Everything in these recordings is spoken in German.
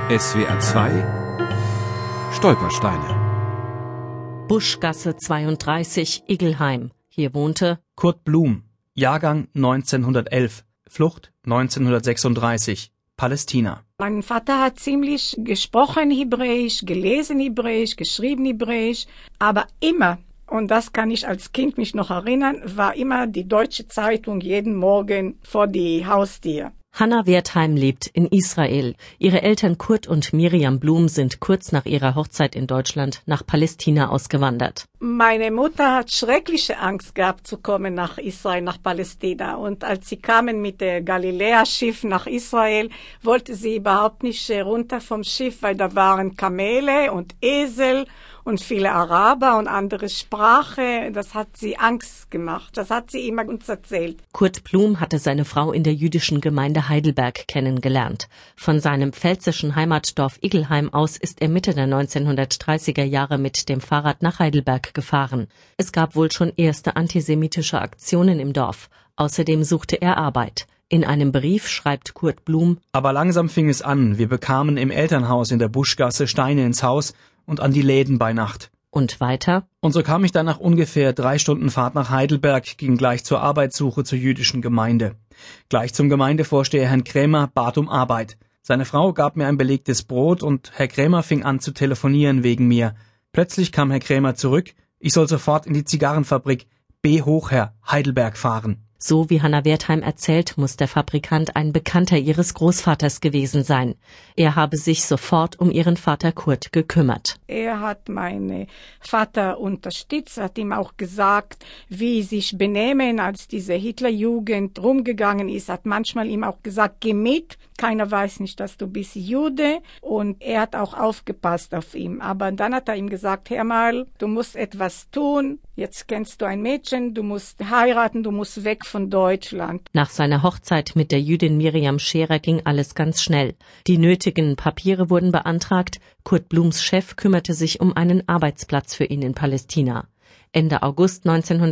SWR 2 Stolpersteine. Buschgasse 32, Igelheim. Hier wohnte Kurt Blum, Jahrgang 1911, Flucht 1936, Palästina. Mein Vater hat ziemlich gesprochen Hebräisch, gelesen Hebräisch, geschrieben Hebräisch, aber immer, und das kann ich als Kind mich noch erinnern, war immer die Deutsche Zeitung jeden Morgen vor die Haustür. Hannah Wertheim lebt in Israel. Ihre Eltern Kurt und Miriam Blum sind kurz nach ihrer Hochzeit in Deutschland nach Palästina ausgewandert. Meine Mutter hat schreckliche Angst gehabt zu kommen nach Israel, nach Palästina. Und als sie kamen mit der Galiläa-Schiff nach Israel, wollte sie überhaupt nicht runter vom Schiff, weil da waren Kamele und Esel und viele Araber und andere Sprache. Das hat sie Angst gemacht. Das hat sie immer uns erzählt. Kurt Blum hatte seine Frau in der jüdischen Gemeinde Heidelberg kennengelernt. Von seinem pfälzischen Heimatdorf Igelheim aus ist er Mitte der 1930er Jahre mit dem Fahrrad nach Heidelberg gefahren. Es gab wohl schon erste antisemitische Aktionen im Dorf. Außerdem suchte er Arbeit. In einem Brief schreibt Kurt Blum: Aber langsam fing es an. Wir bekamen im Elternhaus in der Buschgasse Steine ins Haus und an die Läden bei Nacht. Und weiter: Und so kam ich dann nach ungefähr 3 Stunden Fahrt nach Heidelberg, ging gleich zur Arbeitssuche zur jüdischen Gemeinde. Gleich zum Gemeindevorsteher Herrn Krämer bat um Arbeit. Seine Frau gab mir ein belegtes Brot und Herr Krämer fing an zu telefonieren wegen mir. Plötzlich kam Herr Krämer zurück, ich soll sofort in die Zigarrenfabrik B. Hochherr, Heidelberg fahren. So wie Hannah Wertheim erzählt, muss der Fabrikant ein Bekannter ihres Großvaters gewesen sein. Er habe sich sofort um ihren Vater Kurt gekümmert. Er hat meinen Vater unterstützt, hat ihm auch gesagt, wie sich benehmen, als diese Hitlerjugend rumgegangen ist, hat manchmal ihm auch gesagt, geh mit, keiner weiß nicht, dass du bist Jude, und er hat auch aufgepasst auf ihn. Aber dann hat er ihm gesagt, hör mal, du musst etwas tun, jetzt kennst du ein Mädchen, du musst heiraten, du musst weg von Deutschland. Nach seiner Hochzeit mit der Jüdin Miriam Scherer ging alles ganz schnell. Die nötigen Papiere wurden beantragt, Kurt Blums Chef kümmerte sich um einen Arbeitsplatz für ihn in Palästina. Ende August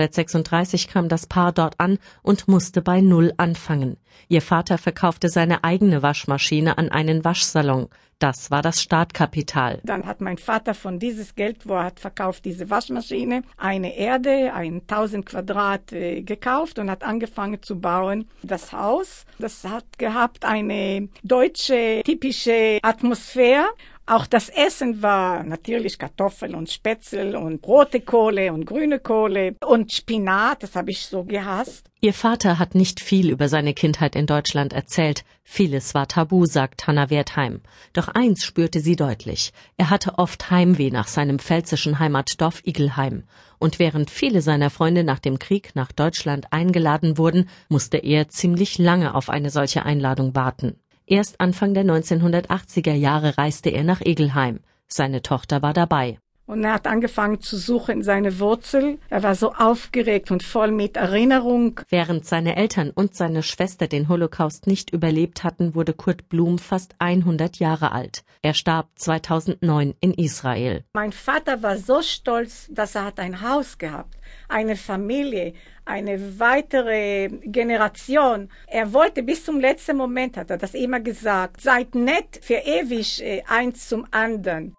1936 kam das Paar dort an und musste bei Null anfangen. Ihr Vater verkaufte seine eigene Waschmaschine an einen Waschsalon. Das war das Startkapital. Dann hat mein Vater von dieses Geld, wo er hat verkauft, diese Waschmaschine, eine Erde, 1000 Quadrat gekauft und hat angefangen zu bauen. Das Haus, das hat gehabt eine deutsche, typische Atmosphäre. Auch das Essen war natürlich Kartoffeln und Spätzle und rote Kohle und grüne Kohle und Spinat, das habe ich so gehasst. Ihr Vater hat nicht viel über seine Kindheit in Deutschland erzählt. Vieles war tabu, sagt Hannah Wertheim. Doch eins spürte sie deutlich. Er hatte oft Heimweh nach seinem pfälzischen Heimatdorf Igelheim. Und während viele seiner Freunde nach dem Krieg nach Deutschland eingeladen wurden, musste er ziemlich lange auf eine solche Einladung warten. Erst Anfang der 1980er Jahre reiste er nach Igelheim. Seine Tochter war dabei. Und er hat angefangen zu suchen seine Wurzel. Er war so aufgeregt und voll mit Erinnerung. Während seine Eltern und seine Schwester den Holocaust nicht überlebt hatten, wurde Kurt Blum fast 100 Jahre alt. Er starb 2009 in Israel. Mein Vater war so stolz, dass er hat ein Haus gehabt, eine Familie, eine weitere Generation. Er wollte bis zum letzten Moment, hat er das immer gesagt, seid nett für ewig eins zum anderen.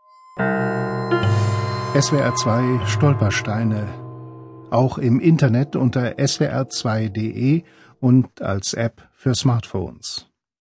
SWR 2 Stolpersteine. Auch im Internet unter swr2.de und als App für Smartphones.